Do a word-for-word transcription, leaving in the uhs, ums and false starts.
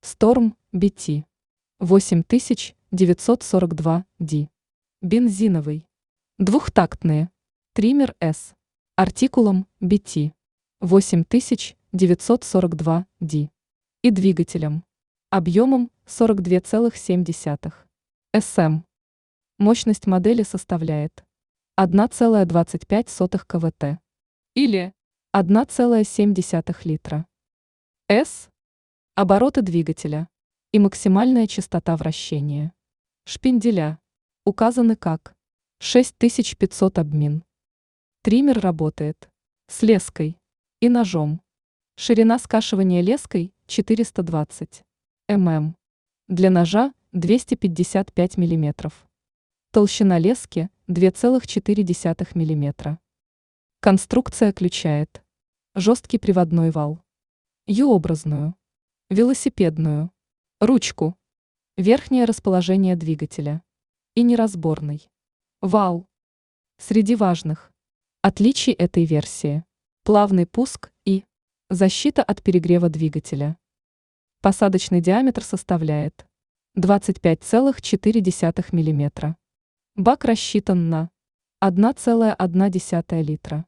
Storm би ти восемь тысяч девятьсот сорок два ди. Бензиновый. Двухтактные. Триммер S. Артикулом би ти восемь тысяч девятьсот сорок два ди. И двигателем. Объемом сорок два целых семь десятых эс-эм. Мощность модели составляет одна целая двадцать пять сотых киловатт или одна целая семь десятых литра. S. Обороты двигателя и максимальная частота вращения. Шпинделя указаны как шесть тысяч пятьсот обмин. Триммер работает с леской и ножом. Ширина скашивания леской четыреста двадцать миллиметров. Для ножа двести пятьдесят пять миллиметров. Толщина лески два целых четыре десятых миллиметра. Конструкция включает жесткий приводной вал, ю-образную, велосипедную, ручку, верхнее расположение двигателя и неразборный вал. Среди важных отличий этой версии – плавный пуск и защита от перегрева двигателя. Посадочный диаметр составляет двадцать пять целых четыре десятых миллиметра. Бак рассчитан на одна целая одна десятая литра.